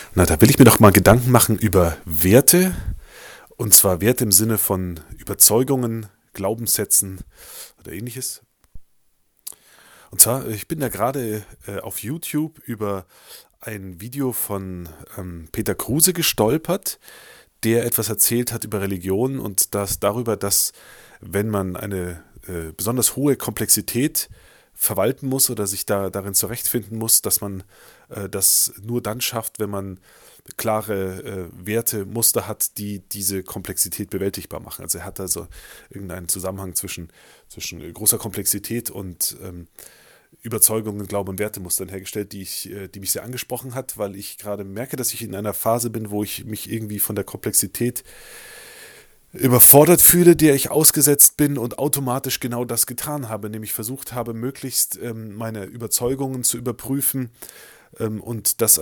Na, da will ich mir doch mal Gedanken machen über Werte, und zwar Werte im Sinne von Überzeugungen, Glaubenssätzen oder ähnliches. Und zwar, ich bin da gerade auf YouTube über ein Video von Peter Kruse gestolpert, der etwas erzählt hat über Religion und das darüber, dass wenn man eine besonders hohe Komplexität verwalten muss oder sich darin zurechtfinden muss, dass man das nur dann schafft, wenn man klare Werte, Muster hat, die diese Komplexität bewältigbar machen. Also er hat also irgendeinen Zusammenhang zwischen großer Komplexität und Überzeugungen, Glauben und Wertemustern hergestellt, die mich sehr angesprochen hat, weil ich gerade merke, dass ich in einer Phase bin, wo ich mich irgendwie von der Komplexität überfordert fühle, der ich ausgesetzt bin und automatisch genau das getan habe, nämlich versucht habe, möglichst meine Überzeugungen zu überprüfen und das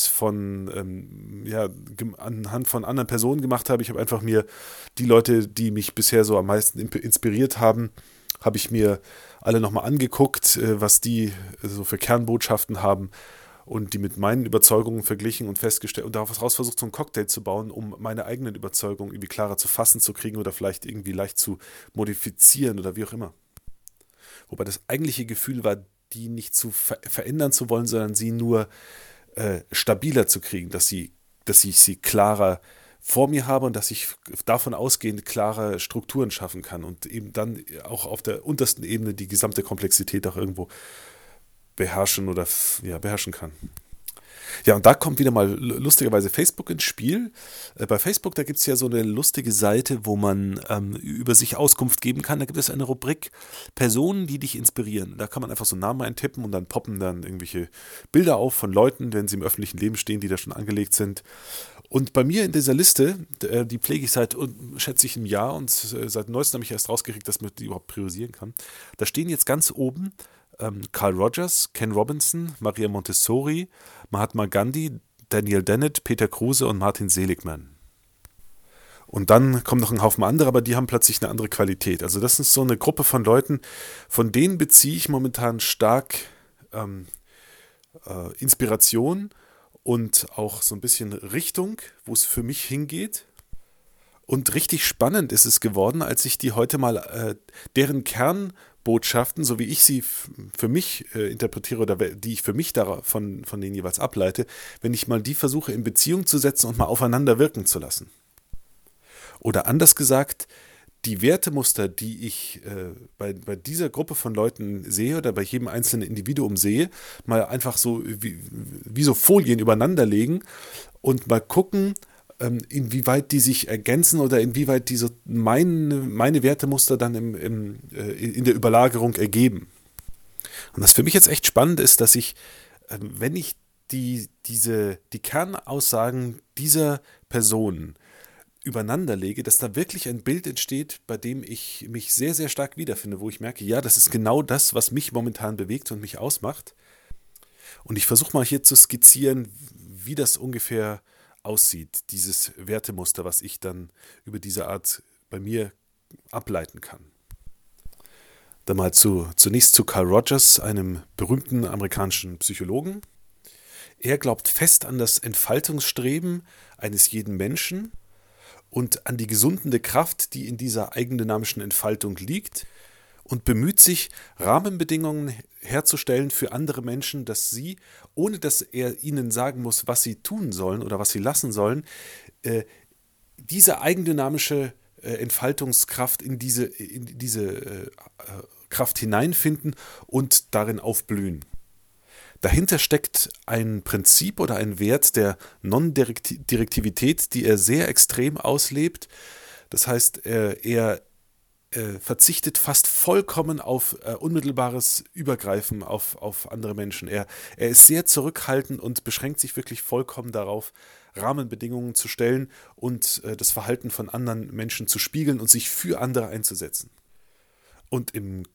anhand von anderen Personen gemacht habe. Ich habe einfach mir die Leute, die mich bisher so am meisten inspiriert haben, habe ich mir alle nochmal angeguckt, was die so für Kernbotschaften haben und die mit meinen Überzeugungen verglichen und festgestellt und daraus versucht, so einen Cocktail zu bauen, um meine eigenen Überzeugungen irgendwie klarer zu fassen zu kriegen oder vielleicht irgendwie leicht zu modifizieren oder wie auch immer. Wobei das eigentliche Gefühl war, die nicht zu verändern zu wollen, sondern sie nur stabiler zu kriegen, dass ich sie klarer vor mir habe und dass ich davon ausgehend klare Strukturen schaffen kann und eben dann auch auf der untersten Ebene die gesamte Komplexität auch irgendwo beherrschen oder beherrschen kann. Ja, und da kommt wieder mal lustigerweise Facebook ins Spiel. Bei Facebook, da gibt es ja so eine lustige Seite, wo man über sich Auskunft geben kann. Da gibt es eine Rubrik Personen, die dich inspirieren. Da kann man einfach so einen Namen eintippen und dann poppen dann irgendwelche Bilder auf von Leuten, wenn sie im öffentlichen Leben stehen, die da schon angelegt sind. Und bei mir in dieser Liste, die pflege ich seit, schätze ich, einem Jahr und seit neuestem habe ich erst rausgekriegt, dass man die überhaupt priorisieren kann. Da stehen jetzt ganz oben Carl Rogers, Ken Robinson, Maria Montessori, Mahatma Gandhi, Daniel Dennett, Peter Kruse und Martin Seligman. Und dann kommen noch ein Haufen andere, aber die haben plötzlich eine andere Qualität. Also das ist so eine Gruppe von Leuten, von denen beziehe ich momentan stark Inspiration und auch so ein bisschen Richtung, wo es für mich hingeht. Und richtig spannend ist es geworden, als ich die heute mal deren Kernbotschaften, so wie ich sie für mich interpretiere oder die ich für mich von denen jeweils ableite, wenn ich mal die versuche in Beziehung zu setzen und mal aufeinander wirken zu lassen. Oder anders gesagt, die Wertemuster, die ich bei dieser Gruppe von Leuten sehe oder bei jedem einzelnen Individuum sehe, mal einfach so wie so Folien übereinander legen und mal gucken, inwieweit die sich ergänzen oder inwieweit diese meine Wertemuster dann in der Überlagerung ergeben. Und was für mich jetzt echt spannend ist, dass ich, wenn ich die Kernaussagen dieser Personen übereinander lege, dass da wirklich ein Bild entsteht, bei dem ich mich sehr, sehr stark wiederfinde, wo ich merke, ja, das ist genau das, was mich momentan bewegt und mich ausmacht. Und ich versuche mal hier zu skizzieren, wie das ungefähr aussieht, dieses Wertemuster, was ich dann über diese Art bei mir ableiten kann. Dann mal zunächst zu Carl Rogers, einem berühmten amerikanischen Psychologen. Er glaubt fest an das Entfaltungsstreben eines jeden Menschen und an die gesundende Kraft, die in dieser eigendynamischen Entfaltung liegt und bemüht sich, Rahmenbedingungen herzustellen für andere Menschen, dass sie, ohne dass er ihnen sagen muss, was sie tun sollen oder was sie lassen sollen, diese eigendynamische Entfaltungskraft in diese Kraft hineinfinden und darin aufblühen. Dahinter steckt ein Prinzip oder ein Wert der Non-Direktivität, die er sehr extrem auslebt. Das heißt, er verzichtet fast vollkommen auf unmittelbares Übergreifen auf andere Menschen. Er ist sehr zurückhaltend und beschränkt sich wirklich vollkommen darauf, Rahmenbedingungen zu stellen und das Verhalten von anderen Menschen zu spiegeln und sich für andere einzusetzen. Und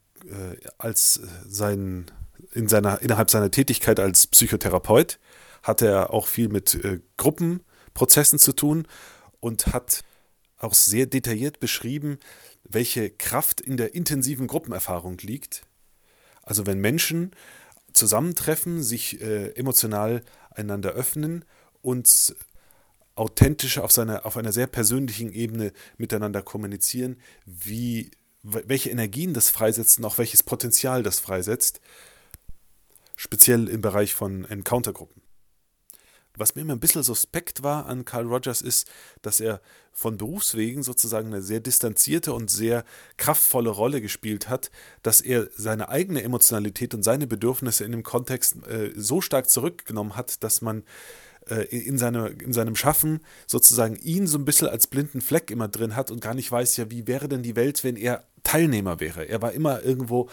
innerhalb seiner Tätigkeit als Psychotherapeut hat er auch viel mit Gruppenprozessen zu tun und hat auch sehr detailliert beschrieben, welche Kraft in der intensiven Gruppenerfahrung liegt. Also wenn Menschen zusammentreffen, sich emotional einander öffnen und authentisch auf einer sehr persönlichen Ebene miteinander kommunizieren, welche Energien das freisetzt und auch welches Potenzial das freisetzt, speziell im Bereich von Encounter-Gruppen. Was mir immer ein bisschen suspekt war an Carl Rogers ist, dass er von Berufswegen sozusagen eine sehr distanzierte und sehr kraftvolle Rolle gespielt hat, dass er seine eigene Emotionalität und seine Bedürfnisse in dem Kontext so stark zurückgenommen hat, dass man in seinem Schaffen sozusagen ihn so ein bisschen als blinden Fleck immer drin hat und gar nicht weiß, ja, wie wäre denn die Welt, wenn er Teilnehmer wäre. Er war immer irgendwo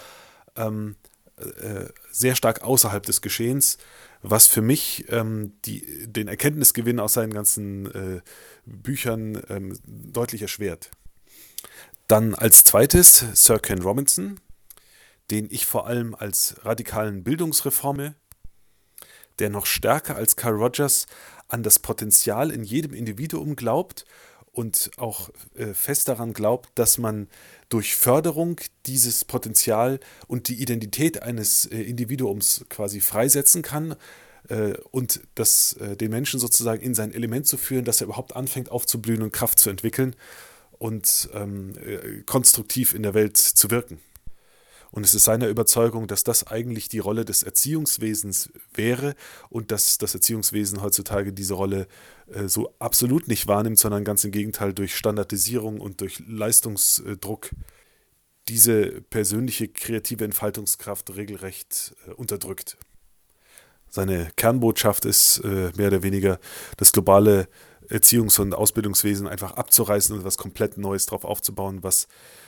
sehr stark außerhalb des Geschehens, was für mich den Erkenntnisgewinn aus seinen ganzen Büchern deutlich erschwert. Dann als zweites Sir Ken Robinson, den ich vor allem als radikalen Bildungsreformer, der noch stärker als Carl Rogers an das Potenzial in jedem Individuum glaubt und auch fest daran glaubt, dass man durch Förderung dieses Potenzial und die Identität eines Individuums quasi freisetzen kann und den Menschen sozusagen in sein Element zu führen, dass er überhaupt anfängt aufzublühen und Kraft zu entwickeln und konstruktiv in der Welt zu wirken. Und es ist seine Überzeugung, dass das eigentlich die Rolle des Erziehungswesens wäre und dass das Erziehungswesen heutzutage diese Rolle so absolut nicht wahrnimmt, sondern ganz im Gegenteil durch Standardisierung und durch Leistungsdruck diese persönliche kreative Entfaltungskraft regelrecht unterdrückt. Seine Kernbotschaft ist mehr oder weniger, das globale Erziehungs- und Ausbildungswesen einfach abzureißen und etwas komplett Neues drauf aufzubauen, was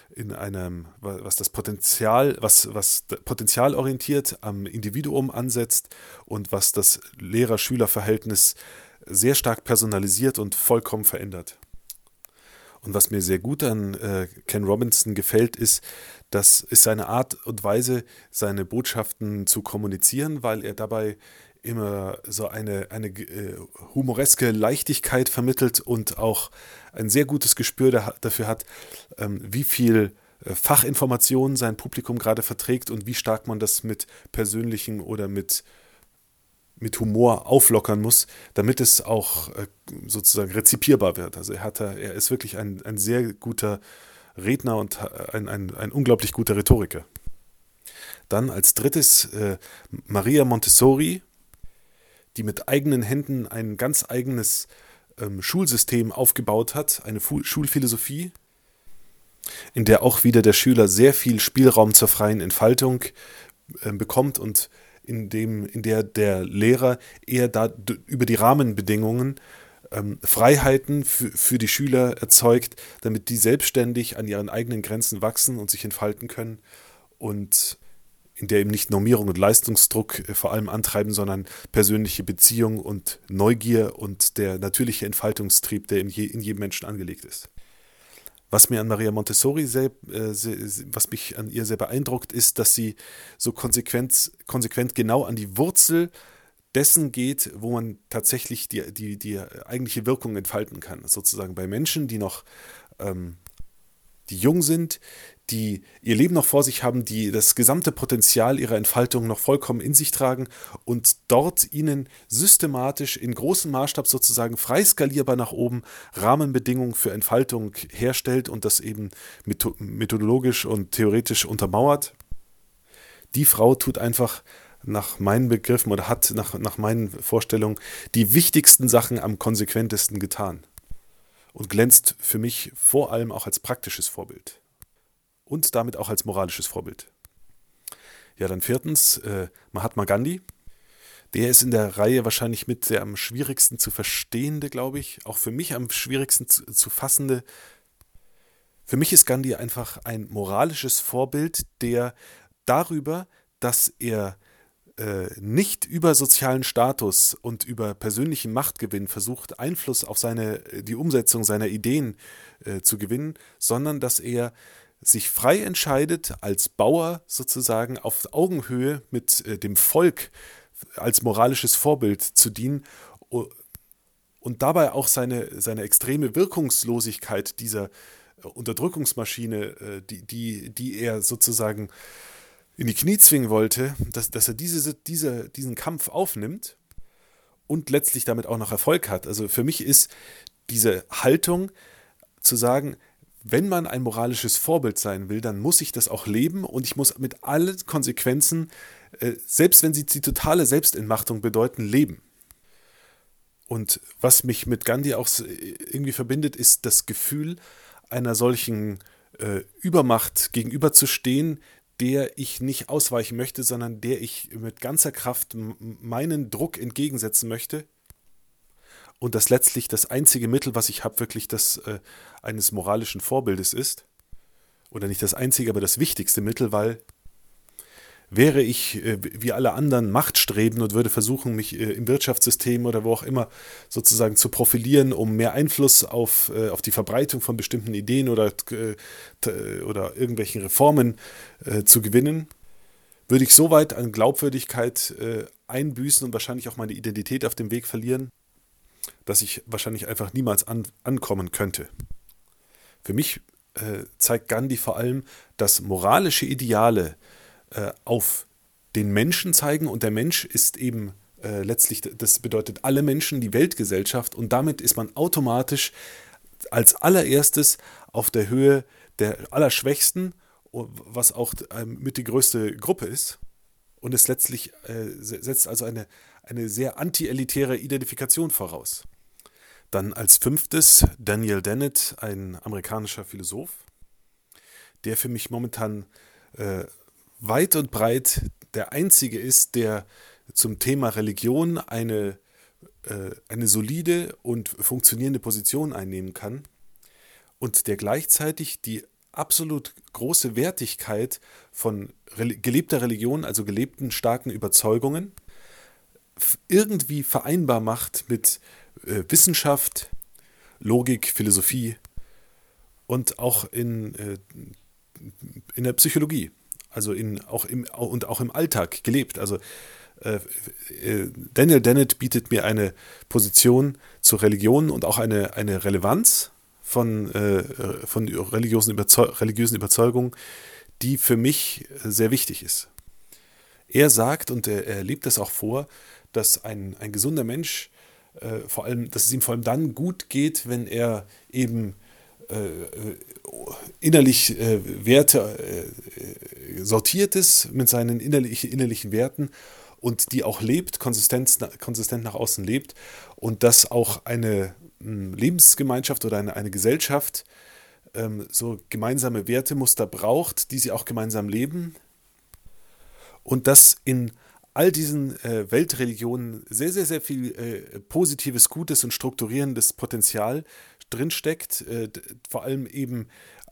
das Potenzial, was potenzialorientiert am Individuum ansetzt und was das Lehrer-Schüler-Verhältnis sehr stark personalisiert und vollkommen verändert. Und was mir sehr gut an Ken Robinson gefällt, ist seine Art und Weise, seine Botschaften zu kommunizieren, weil er dabei immer so eine humoreske Leichtigkeit vermittelt und auch ein sehr gutes Gespür dafür hat, wie viel Fachinformationen sein Publikum gerade verträgt und wie stark man das mit persönlichem oder mit Humor auflockern muss, damit es auch sozusagen rezipierbar wird. Also er ist wirklich ein sehr guter Redner und ein unglaublich guter Rhetoriker. Dann als drittes Maria Montessori, die mit eigenen Händen ein ganz eigenes Schulsystem aufgebaut hat, eine Schulphilosophie, in der auch wieder der Schüler sehr viel Spielraum zur freien Entfaltung bekommt und in der der Lehrer eher über die Rahmenbedingungen Freiheiten für die Schüler erzeugt, damit die selbstständig an ihren eigenen Grenzen wachsen und sich entfalten können und in der eben nicht Normierung und Leistungsdruck vor allem antreiben, sondern persönliche Beziehung und Neugier und der natürliche Entfaltungstrieb, der in jedem Menschen angelegt ist. Was mir an Maria Montessori was mich an ihr sehr beeindruckt, ist, dass sie so konsequent genau an die Wurzel dessen geht, wo man tatsächlich die eigentliche Wirkung entfalten kann. Sozusagen bei Menschen, die jung sind, die ihr Leben noch vor sich haben, die das gesamte Potenzial ihrer Entfaltung noch vollkommen in sich tragen und dort ihnen systematisch in großem Maßstab sozusagen frei skalierbar nach oben Rahmenbedingungen für Entfaltung herstellt und das eben methodologisch und theoretisch untermauert. Die Frau tut einfach nach meinen Begriffen oder hat nach meinen Vorstellungen die wichtigsten Sachen am konsequentesten getan und glänzt für mich vor allem auch als praktisches Vorbild. Und damit auch als moralisches Vorbild. Ja, dann viertens, Mahatma Gandhi. Der ist in der Reihe wahrscheinlich mit der am schwierigsten zu verstehende, glaube ich. Auch für mich am schwierigsten zu fassende. Für mich ist Gandhi einfach ein moralisches Vorbild, der darüber, dass er nicht über sozialen Status und über persönlichen Machtgewinn versucht, Einfluss auf die Umsetzung seiner Ideen zu gewinnen, sondern dass er sich frei entscheidet, als Bauer sozusagen auf Augenhöhe mit dem Volk als moralisches Vorbild zu dienen und dabei auch seine extreme Wirkungslosigkeit dieser Unterdrückungsmaschine, die er sozusagen in die Knie zwingen wollte, dass er diesen Kampf aufnimmt und letztlich damit auch noch Erfolg hat. Also für mich ist diese Haltung zu sagen, wenn man ein moralisches Vorbild sein will, dann muss ich das auch leben und ich muss mit allen Konsequenzen, selbst wenn sie die totale Selbstentmachtung bedeuten, leben. Und was mich mit Gandhi auch irgendwie verbindet, ist das Gefühl, einer solchen Übermacht gegenüberzustehen, der ich nicht ausweichen möchte, sondern der ich mit ganzer Kraft meinen Druck entgegensetzen möchte. Und das letztlich das einzige Mittel, was ich habe, wirklich das eines moralischen Vorbildes ist. Oder nicht das einzige, aber das wichtigste Mittel, weil wäre ich wie alle anderen machtstrebend und würde versuchen, mich im Wirtschaftssystem oder wo auch immer sozusagen zu profilieren, um mehr Einfluss auf die Verbreitung von bestimmten Ideen oder irgendwelchen Reformen zu gewinnen, würde ich so weit an Glaubwürdigkeit einbüßen und wahrscheinlich auch meine Identität auf dem Weg verlieren, dass ich wahrscheinlich einfach niemals ankommen könnte. Für mich zeigt Gandhi vor allem, dass moralische Ideale auf den Menschen zeigen und der Mensch ist eben letztlich, das bedeutet alle Menschen, die Weltgesellschaft und damit ist man automatisch als allererstes auf der Höhe der Allerschwächsten, was auch mit die größte Gruppe ist und es letztlich setzt also eine sehr anti-elitäre Identifikation voraus. Dann als fünftes Daniel Dennett, ein amerikanischer Philosoph, der für mich momentan weit und breit der Einzige ist, der zum Thema Religion eine solide und funktionierende Position einnehmen kann und der gleichzeitig die absolut große Wertigkeit von gelebter Religion, also gelebten starken Überzeugungen, irgendwie vereinbar macht mit Wissenschaft, Logik, Philosophie und auch in der Psychologie. Also auch im Alltag gelebt. Also Daniel Dennett bietet mir eine Position zur Religion und auch eine Relevanz von religiösen Überzeugungen, die für mich sehr wichtig ist. Er sagt, und er lebt das auch vor, dass ein gesunder Mensch dass es ihm vor allem dann gut geht, wenn er eben innerlich Werte sortiert ist mit seinen innerlichen Werten und die auch lebt, konsistent nach außen lebt und dass auch eine Lebensgemeinschaft oder eine Gesellschaft so gemeinsame Wertemuster braucht, die sie auch gemeinsam leben und dass in all diesen Weltreligionen sehr, sehr, sehr viel positives, gutes und strukturierendes Potenzial drinsteckt, vor allem eben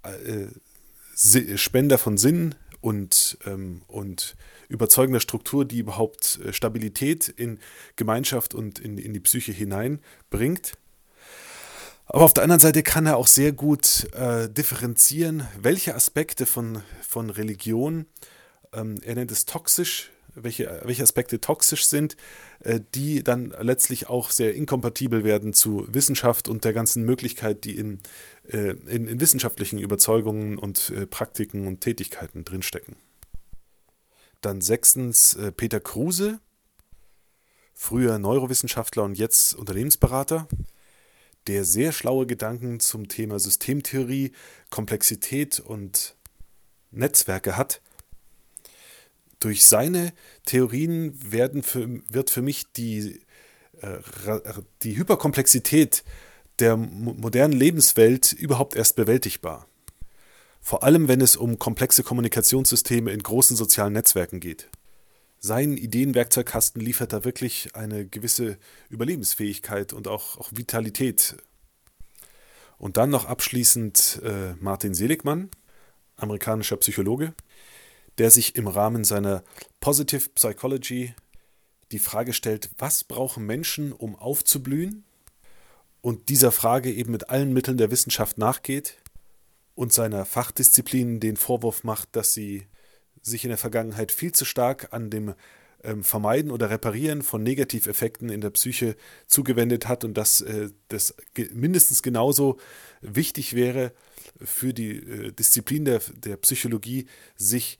Spender von Sinn und überzeugender Struktur, die überhaupt Stabilität in Gemeinschaft und in die Psyche hineinbringt. Aber auf der anderen Seite kann er auch sehr gut differenzieren, welche Aspekte von Religion, er nennt es toxisch, welche Aspekte toxisch sind, die dann letztlich auch sehr inkompatibel werden zu Wissenschaft und der ganzen Möglichkeit, die in wissenschaftlichen Überzeugungen und Praktiken und Tätigkeiten drinstecken. Dann sechstens Peter Kruse, früher Neurowissenschaftler und jetzt Unternehmensberater, der sehr schlaue Gedanken zum Thema Systemtheorie, Komplexität und Netzwerke hat. Durch seine Theorien wird für mich die Hyperkomplexität der modernen Lebenswelt überhaupt erst bewältigbar. Vor allem, wenn es um komplexe Kommunikationssysteme in großen sozialen Netzwerken geht. Sein Ideenwerkzeugkasten liefert da wirklich eine gewisse Überlebensfähigkeit und auch Vitalität. Und dann noch abschließend Martin Seligmann, amerikanischer Psychologe, der sich im Rahmen seiner Positive Psychology die Frage stellt, was brauchen Menschen, um aufzublühen? Und dieser Frage eben mit allen Mitteln der Wissenschaft nachgeht und seiner Fachdisziplin den Vorwurf macht, dass sie sich in der Vergangenheit viel zu stark an dem Vermeiden oder Reparieren von Negativeffekten in der Psyche zugewendet hat und dass das mindestens genauso wichtig wäre für die Disziplin der Psychologie, sich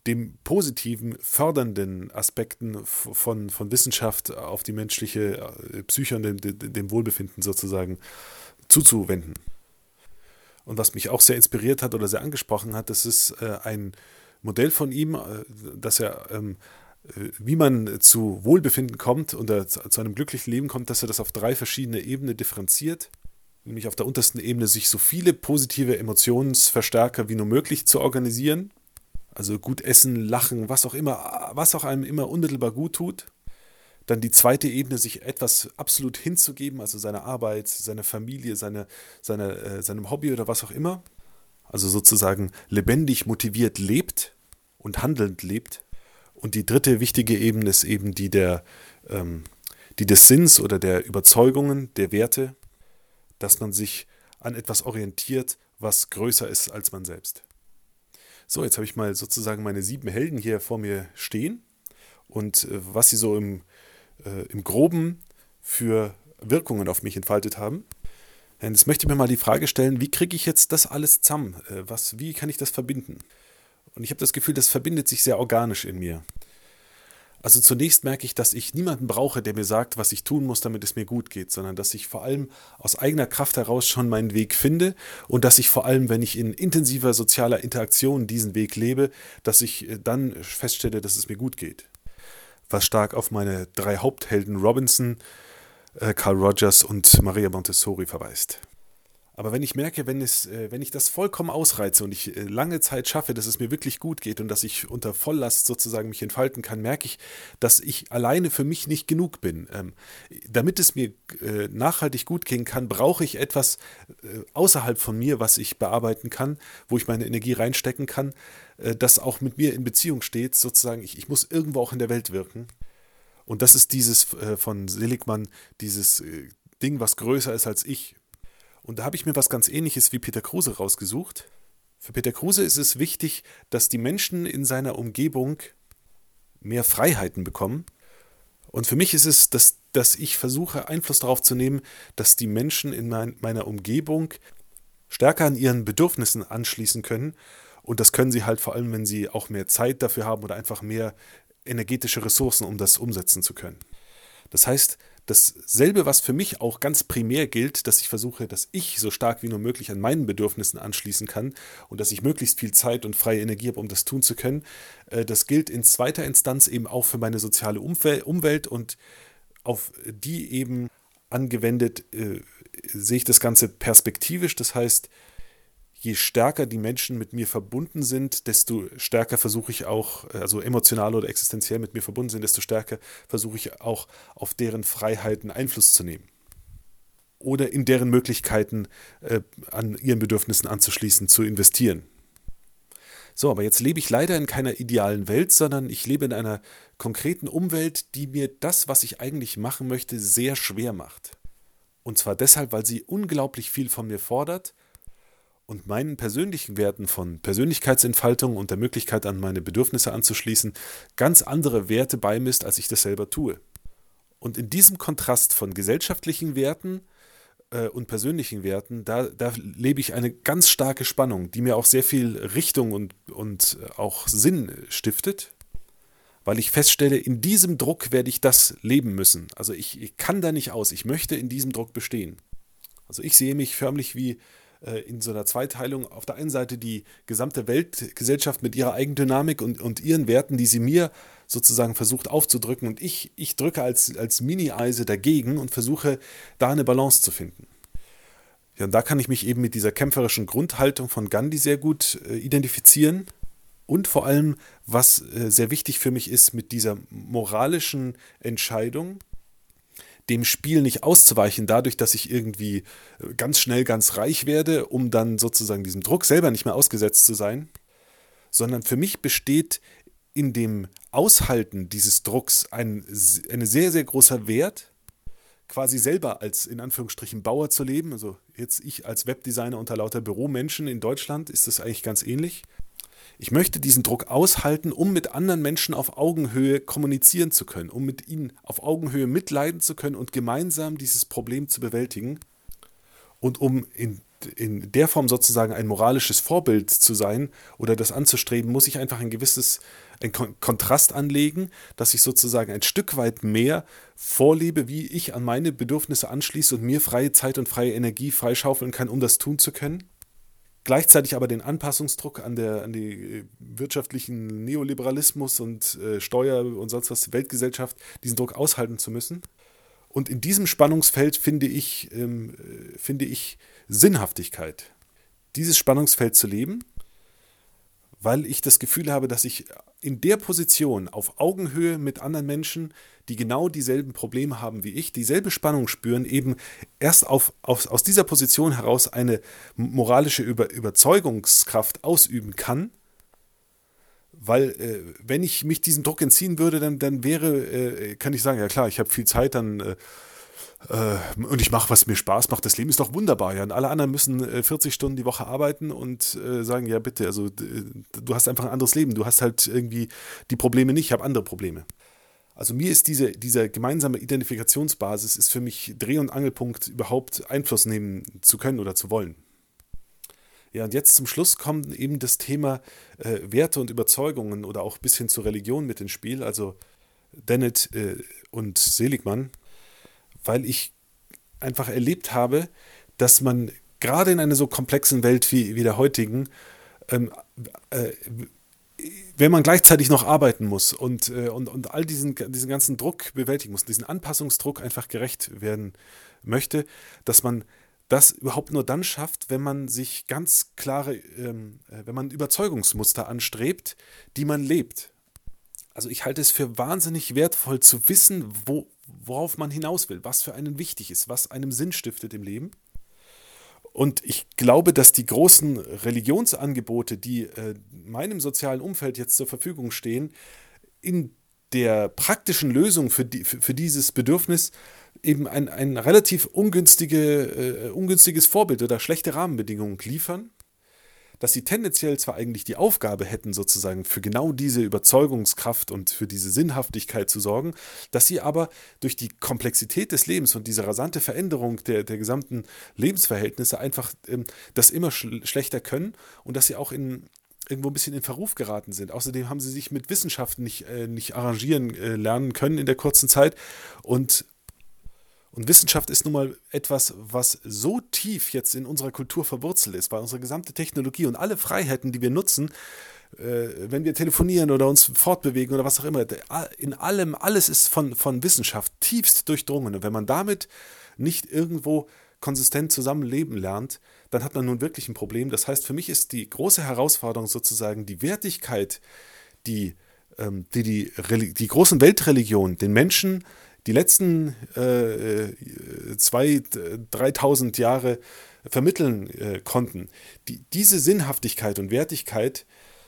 dem positiven, fördernden Aspekten von Wissenschaft auf die menschliche Psyche und dem Wohlbefinden sozusagen zuzuwenden. Und was mich auch sehr inspiriert hat oder sehr angesprochen hat, das ist ein Modell von ihm, dass er, wie man zu Wohlbefinden kommt und zu einem glücklichen Leben kommt, dass er das auf 3 verschiedene Ebenen differenziert. Nämlich auf der untersten Ebene sich so viele positive Emotionsverstärker wie nur möglich zu organisieren. Also gut essen, lachen, was auch einem immer unmittelbar gut tut. Dann die zweite Ebene, sich etwas absolut hinzugeben, also seiner Arbeit, seiner Familie, seinem Hobby oder was auch immer. Also sozusagen lebendig, motiviert lebt und handelnd lebt. Und die dritte wichtige Ebene ist eben die des Sinns oder der Überzeugungen, der Werte, dass man sich an etwas orientiert, was größer ist als man selbst. So, jetzt habe ich mal sozusagen meine 7 Helden hier vor mir stehen und was sie so im Groben für Wirkungen auf mich entfaltet haben. Jetzt möchte ich mir mal die Frage stellen, wie kriege ich jetzt das alles zusammen? Wie kann ich das verbinden? Und ich habe das Gefühl, das verbindet sich sehr organisch in mir. Also zunächst merke ich, dass ich niemanden brauche, der mir sagt, was ich tun muss, damit es mir gut geht, sondern dass ich vor allem aus eigener Kraft heraus schon meinen Weg finde und dass ich vor allem, wenn ich in intensiver sozialer Interaktion diesen Weg lebe, dass ich dann feststelle, dass es mir gut geht. Was stark auf meine 3 Haupthelden Robinson, Carl Rogers und Maria Montessori verweist. Aber wenn ich merke, wenn ich das vollkommen ausreize und ich lange Zeit schaffe, dass es mir wirklich gut geht und dass ich unter Volllast sozusagen mich entfalten kann, merke ich, dass ich alleine für mich nicht genug bin. Damit es mir nachhaltig gut gehen kann, brauche ich etwas außerhalb von mir, was ich bearbeiten kann, wo ich meine Energie reinstecken kann, das auch mit mir in Beziehung steht. Sozusagen, ich muss irgendwo auch in der Welt wirken. Und das ist dieses von Seligman, dieses Ding, was größer ist als ich. Und da habe ich mir was ganz Ähnliches wie Peter Kruse rausgesucht. Für Peter Kruse ist es wichtig, dass die Menschen in seiner Umgebung mehr Freiheiten bekommen. Und für mich ist es, dass ich versuche, Einfluss darauf zu nehmen, dass die Menschen in meiner Umgebung stärker an ihren Bedürfnissen anschließen können. Und das können sie halt vor allem, wenn sie auch mehr Zeit dafür haben oder einfach mehr energetische Ressourcen, um das umsetzen zu können. Das heißt, dasselbe, was für mich auch ganz primär gilt, dass ich versuche, dass ich so stark wie nur möglich an meinen Bedürfnissen anschließen kann und dass ich möglichst viel Zeit und freie Energie habe, um das tun zu können, das gilt in zweiter Instanz eben auch für meine soziale Umwelt und auf die eben angewendet sehe ich das Ganze perspektivisch. Das heißt, je stärker die Menschen mit mir verbunden sind, desto stärker versuche ich auch, also emotional oder existenziell mit mir verbunden sind, desto stärker versuche ich auch auf deren Freiheiten Einfluss zu nehmen. Oder in deren Möglichkeiten an ihren Bedürfnissen anzuschließen, zu investieren. So, aber jetzt lebe ich leider in keiner idealen Welt, sondern ich lebe in einer konkreten Umwelt, die mir das, was ich eigentlich machen möchte, sehr schwer macht. Und zwar deshalb, weil sie unglaublich viel von mir fordert und meinen persönlichen Werten von Persönlichkeitsentfaltung und der Möglichkeit, an meine Bedürfnisse anzuschließen, ganz andere Werte beimisst, als ich das selber tue. Und in diesem Kontrast von gesellschaftlichen Werten und persönlichen Werten, da lebe ich eine ganz starke Spannung, die mir auch sehr viel Richtung und auch Sinn stiftet, weil ich feststelle, in diesem Druck werde ich das leben müssen. Also ich kann da nicht aus, ich möchte in diesem Druck bestehen. Also ich sehe mich förmlich wie in so einer Zweiteilung, auf der einen Seite die gesamte Weltgesellschaft mit ihrer Eigendynamik und ihren Werten, die sie mir sozusagen versucht aufzudrücken, und ich drücke als Mini-Eise dagegen und versuche da eine Balance zu finden. Ja, und da kann ich mich eben mit dieser kämpferischen Grundhaltung von Gandhi sehr gut identifizieren und vor allem, was sehr wichtig für mich ist, mit dieser moralischen Entscheidung, dem Spiel nicht auszuweichen, dadurch, dass ich irgendwie ganz schnell ganz reich werde, um dann sozusagen diesem Druck selber nicht mehr ausgesetzt zu sein, sondern für mich besteht in dem Aushalten dieses Drucks ein sehr, sehr großer Wert, quasi selber als in Anführungsstrichen Bauer zu leben. Also jetzt ich als Webdesigner unter lauter Büromenschen in Deutschland ist das eigentlich ganz ähnlich. Ich möchte diesen Druck aushalten, um mit anderen Menschen auf Augenhöhe kommunizieren zu können, um mit ihnen auf Augenhöhe mitleiden zu können und gemeinsam dieses Problem zu bewältigen und um in der Form sozusagen ein moralisches Vorbild zu sein oder das anzustreben, muss ich einfach ein Kontrast anlegen, dass ich sozusagen ein Stück weit mehr vorlebe, wie ich an meine Bedürfnisse anschließe und mir freie Zeit und freie Energie freischaufeln kann, um das tun zu können. Gleichzeitig aber den Anpassungsdruck an die wirtschaftlichen Neoliberalismus und Steuer und sonst was, Weltgesellschaft, diesen Druck aushalten zu müssen. Und in diesem Spannungsfeld finde ich Sinnhaftigkeit. Dieses Spannungsfeld zu leben, weil ich das Gefühl habe, dass ich in der Position auf Augenhöhe mit anderen Menschen, die genau dieselben Probleme haben wie ich, dieselbe Spannung spüren, eben erst aus dieser Position heraus eine moralische Überzeugungskraft ausüben kann. Weil wenn ich mich diesem Druck entziehen würde, dann kann ich sagen, ja klar, ich habe viel Zeit, und ich mache, was mir Spaß macht. Das Leben ist doch wunderbar, ja. Und alle anderen müssen 40 Stunden die Woche arbeiten und sagen, ja bitte, also du hast einfach ein anderes Leben. Du hast halt irgendwie die Probleme nicht, ich habe andere Probleme. Also mir ist diese gemeinsame Identifikationsbasis ist für mich Dreh- und Angelpunkt, überhaupt Einfluss nehmen zu können oder zu wollen. Ja, und jetzt zum Schluss kommt eben das Thema Werte und Überzeugungen oder auch bis hin zur Religion mit ins Spiel, also Dennett und Seligmann, weil ich einfach erlebt habe, dass man gerade in einer so komplexen Welt wie der heutigen, äh, wenn man gleichzeitig noch arbeiten muss und all diesen ganzen Druck bewältigen muss, diesen Anpassungsdruck einfach gerecht werden möchte, dass man das überhaupt nur dann schafft, wenn man sich ganz klare, wenn man Überzeugungsmuster anstrebt, die man lebt. Also ich halte es für wahnsinnig wertvoll zu wissen, worauf man hinaus will, was für einen wichtig ist, was einem Sinn stiftet im Leben. Und ich glaube, dass die großen Religionsangebote, die meinem sozialen Umfeld jetzt zur Verfügung stehen, in der praktischen Lösung für dieses Bedürfnis eben ein relativ ungünstiges Vorbild oder schlechte Rahmenbedingungen liefern, dass sie tendenziell zwar eigentlich die Aufgabe hätten, sozusagen für genau diese Überzeugungskraft und für diese Sinnhaftigkeit zu sorgen, dass sie aber durch die Komplexität des Lebens und diese rasante Veränderung der gesamten Lebensverhältnisse einfach das immer schlechter können und dass sie auch irgendwo ein bisschen in Verruf geraten sind. Außerdem haben sie sich mit Wissenschaft nicht arrangieren lernen können in der kurzen Zeit und Wissenschaft ist nun mal etwas, was so tief jetzt in unserer Kultur verwurzelt ist, weil unsere gesamte Technologie und alle Freiheiten, die wir nutzen, wenn wir telefonieren oder uns fortbewegen oder was auch immer, in allem, alles ist von Wissenschaft tiefst durchdrungen. Und wenn man damit nicht irgendwo konsistent zusammenleben lernt, dann hat man nun wirklich ein Problem. Das heißt, für mich ist die große Herausforderung sozusagen die Wertigkeit, die großen Weltreligionen den Menschen die letzten 2.000, 3.000 Jahre vermitteln konnten, diese Sinnhaftigkeit und Wertigkeit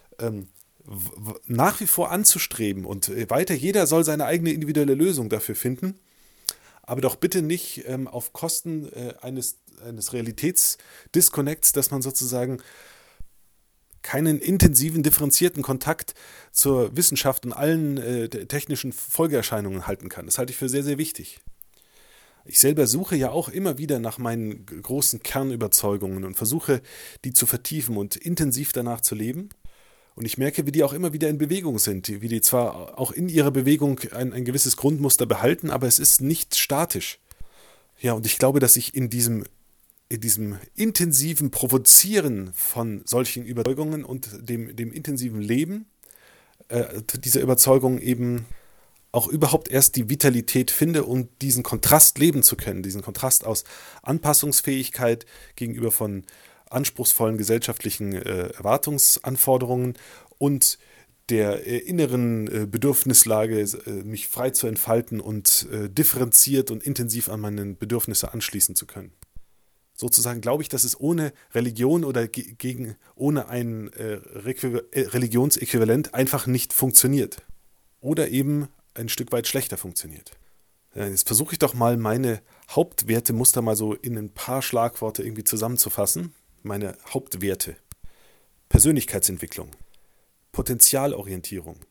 nach wie vor anzustreben und weiter, jeder soll seine eigene individuelle Lösung dafür finden, aber doch bitte nicht auf Kosten eines Realitätsdisconnects, dass man sozusagen keinen intensiven, differenzierten Kontakt zur Wissenschaft und allen technischen Folgeerscheinungen halten kann. Das halte ich für sehr, sehr wichtig. Ich selber suche ja auch immer wieder nach meinen großen Kernüberzeugungen und versuche, die zu vertiefen und intensiv danach zu leben. Und ich merke, wie die auch immer wieder in Bewegung sind, wie die zwar auch in ihrer Bewegung ein gewisses Grundmuster behalten, aber es ist nicht statisch. Ja, und ich glaube, dass ich in diesem intensiven Provozieren von solchen Überzeugungen und dem intensiven Leben dieser Überzeugung eben auch überhaupt erst die Vitalität finde, um diesen Kontrast leben zu können, diesen Kontrast aus Anpassungsfähigkeit gegenüber von anspruchsvollen gesellschaftlichen Erwartungsanforderungen und der inneren Bedürfnislage, mich frei zu entfalten und differenziert und intensiv an meine Bedürfnisse anschließen zu können. Sozusagen glaube ich, dass es ohne Religion oder ohne ein Religionsäquivalent einfach nicht funktioniert. Oder eben ein Stück weit schlechter funktioniert. Jetzt versuche ich doch mal meine Hauptwertemuster mal so in ein paar Schlagworte irgendwie zusammenzufassen. Meine Hauptwerte. Persönlichkeitsentwicklung, Potenzialorientierung,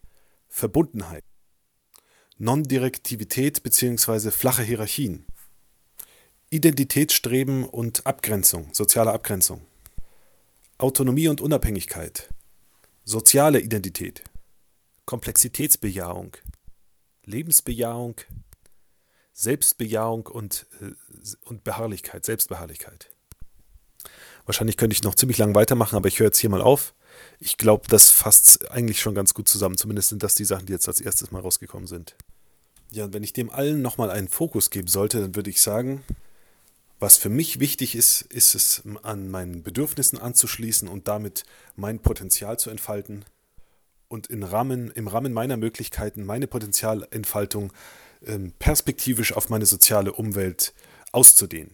Verbundenheit, Non-Direktivität bzw. flache Hierarchien, Identitätsstreben und Abgrenzung, soziale Abgrenzung. Autonomie und Unabhängigkeit. Soziale Identität. Komplexitätsbejahung. Lebensbejahung. Selbstbejahung und Beharrlichkeit, Selbstbeharrlichkeit. Wahrscheinlich könnte ich noch ziemlich lang weitermachen, aber ich höre jetzt hier mal auf. Ich glaube, das fasst eigentlich schon ganz gut zusammen. Zumindest sind das die Sachen, die jetzt als erstes mal rausgekommen sind. Ja, und wenn ich dem allen nochmal einen Fokus geben sollte, dann würde ich sagen, was für mich wichtig ist, ist es, an meinen Bedürfnissen anzuschließen und damit mein Potenzial zu entfalten und im Rahmen meiner Möglichkeiten meine Potenzialentfaltung perspektivisch auf meine soziale Umwelt auszudehnen.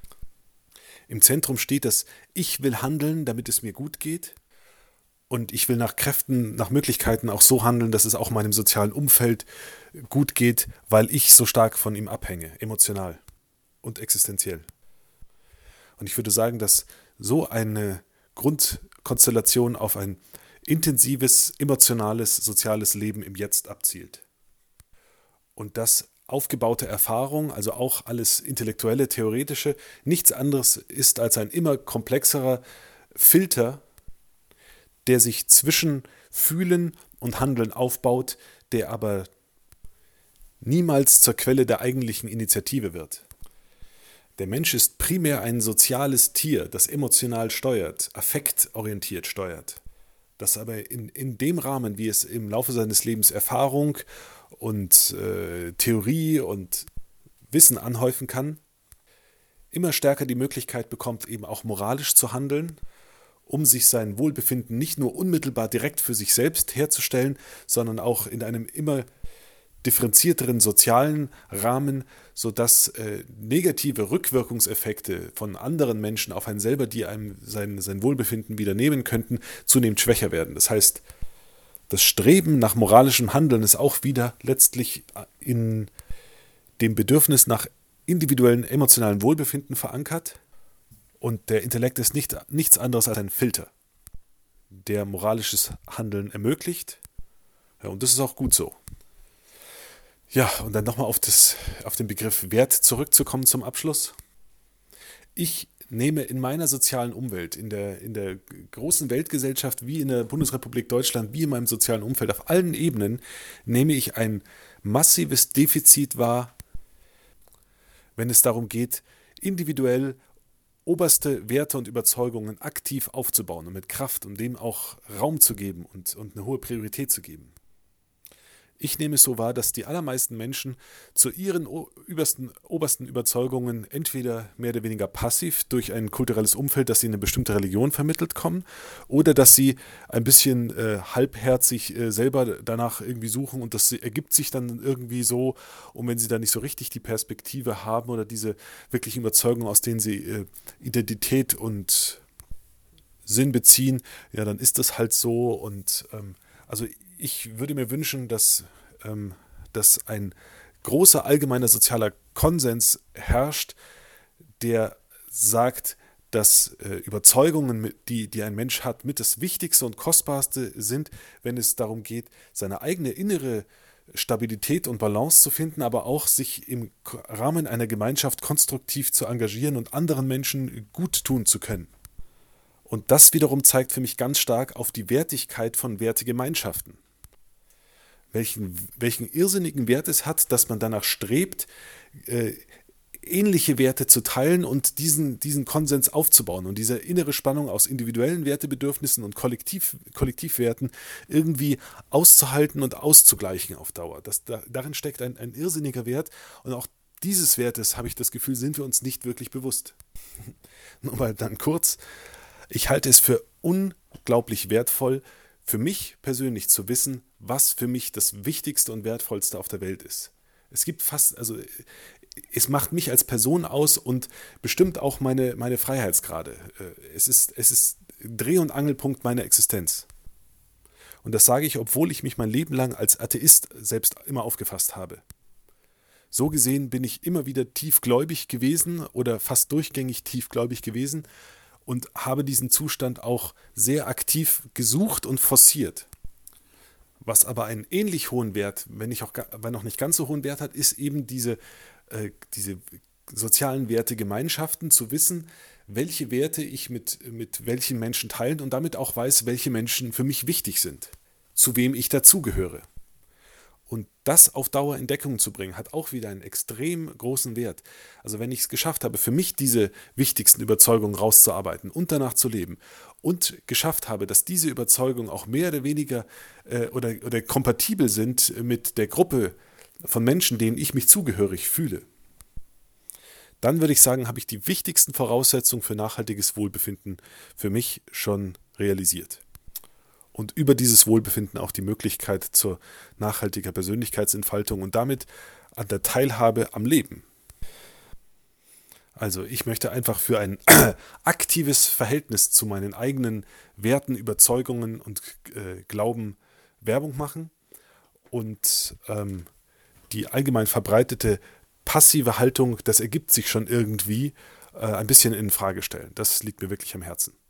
Im Zentrum steht das, ich will handeln, damit es mir gut geht, und ich will nach Kräften, nach Möglichkeiten auch so handeln, dass es auch meinem sozialen Umfeld gut geht, weil ich so stark von ihm abhänge, emotional und existenziell. Und ich würde sagen, dass so eine Grundkonstellation auf ein intensives, emotionales, soziales Leben im Jetzt abzielt. Und dass aufgebaute Erfahrung, also auch alles intellektuelle, theoretische, nichts anderes ist als ein immer komplexerer Filter, der sich zwischen Fühlen und Handeln aufbaut, der aber niemals zur Quelle der eigentlichen Initiative wird. Der Mensch ist primär ein soziales Tier, das emotional steuert, affektorientiert steuert, das aber in dem Rahmen, wie es im Laufe seines Lebens Erfahrung und Theorie und Wissen anhäufen kann, immer stärker die Möglichkeit bekommt, eben auch moralisch zu handeln, um sich sein Wohlbefinden nicht nur unmittelbar direkt für sich selbst herzustellen, sondern auch in einem immer differenzierteren sozialen Rahmen, sodass negative Rückwirkungseffekte von anderen Menschen auf einen selber, die einem sein Wohlbefinden wieder nehmen könnten, zunehmend schwächer werden. Das heißt, das Streben nach moralischem Handeln ist auch wieder letztlich in dem Bedürfnis nach individuellen emotionalen Wohlbefinden verankert, und der Intellekt ist nichts anderes als ein Filter, der moralisches Handeln ermöglicht. Ja, und das ist auch gut so. Ja, und dann nochmal auf den Begriff Wert zurückzukommen zum Abschluss. Ich nehme in meiner sozialen Umwelt, in der großen Weltgesellschaft, wie in der Bundesrepublik Deutschland, wie in meinem sozialen Umfeld, auf allen Ebenen, nehme ich ein massives Defizit wahr, wenn es darum geht, individuell oberste Werte und Überzeugungen aktiv aufzubauen und mit Kraft, um dem auch Raum zu geben und eine hohe Priorität zu geben. Ich nehme es so wahr, dass die allermeisten Menschen zu ihren obersten Überzeugungen entweder mehr oder weniger passiv durch ein kulturelles Umfeld, das sie eine bestimmte Religion vermittelt, kommen, oder dass sie ein bisschen halbherzig selber danach irgendwie suchen, und das ergibt sich dann irgendwie so, und wenn sie dann nicht so richtig die Perspektive haben oder diese wirklichen Überzeugungen, aus denen sie Identität und Sinn beziehen, ja, dann ist das halt so. Und also ich würde mir wünschen, dass ein großer allgemeiner sozialer Konsens herrscht, der sagt, dass Überzeugungen, die ein Mensch hat, mit das Wichtigste und Kostbarste sind, wenn es darum geht, seine eigene innere Stabilität und Balance zu finden, aber auch sich im Rahmen einer Gemeinschaft konstruktiv zu engagieren und anderen Menschen gut tun zu können. Und das wiederum zeigt für mich ganz stark auf die Wertigkeit von Wertegemeinschaften. Welchen irrsinnigen Wert es hat, dass man danach strebt, ähnliche Werte zu teilen und diesen Konsens aufzubauen und diese innere Spannung aus individuellen Wertebedürfnissen und Kollektivwerten irgendwie auszuhalten und auszugleichen auf Dauer. Darin steckt ein irrsinniger Wert, und auch dieses Wertes, habe ich das Gefühl, sind wir uns nicht wirklich bewusst. Nur mal dann kurz: Ich halte es für unglaublich wertvoll, für mich persönlich zu wissen, was für mich das Wichtigste und Wertvollste auf der Welt ist. Es macht mich als Person aus und bestimmt auch meine Freiheitsgrade. Es ist Dreh- und Angelpunkt meiner Existenz. Und das sage ich, obwohl ich mich mein Leben lang als Atheist selbst immer aufgefasst habe. So gesehen bin ich immer wieder tiefgläubig gewesen oder fast durchgängig tiefgläubig gewesen und habe diesen Zustand auch sehr aktiv gesucht und forciert. Was aber einen ähnlich hohen Wert, wenn auch nicht ganz so hohen Wert hat, ist eben diese sozialen Wertegemeinschaften zu wissen, welche Werte ich mit welchen Menschen teilen und damit auch weiß, welche Menschen für mich wichtig sind, zu wem ich dazugehöre. Und das auf Dauer in Deckung zu bringen, hat auch wieder einen extrem großen Wert. Also wenn ich es geschafft habe, für mich diese wichtigsten Überzeugungen rauszuarbeiten und danach zu leben und geschafft habe, dass diese Überzeugungen auch mehr oder weniger oder kompatibel sind mit der Gruppe von Menschen, denen ich mich zugehörig fühle, dann würde ich sagen, habe ich die wichtigsten Voraussetzungen für nachhaltiges Wohlbefinden für mich schon realisiert. Und über dieses Wohlbefinden auch die Möglichkeit zur nachhaltiger Persönlichkeitsentfaltung und damit an der Teilhabe am Leben. Also ich möchte einfach für ein aktives Verhältnis zu meinen eigenen Werten, Überzeugungen und Glauben Werbung machen und die allgemein verbreitete passive Haltung, das ergibt sich schon irgendwie, ein bisschen in Frage stellen. Das liegt mir wirklich am Herzen.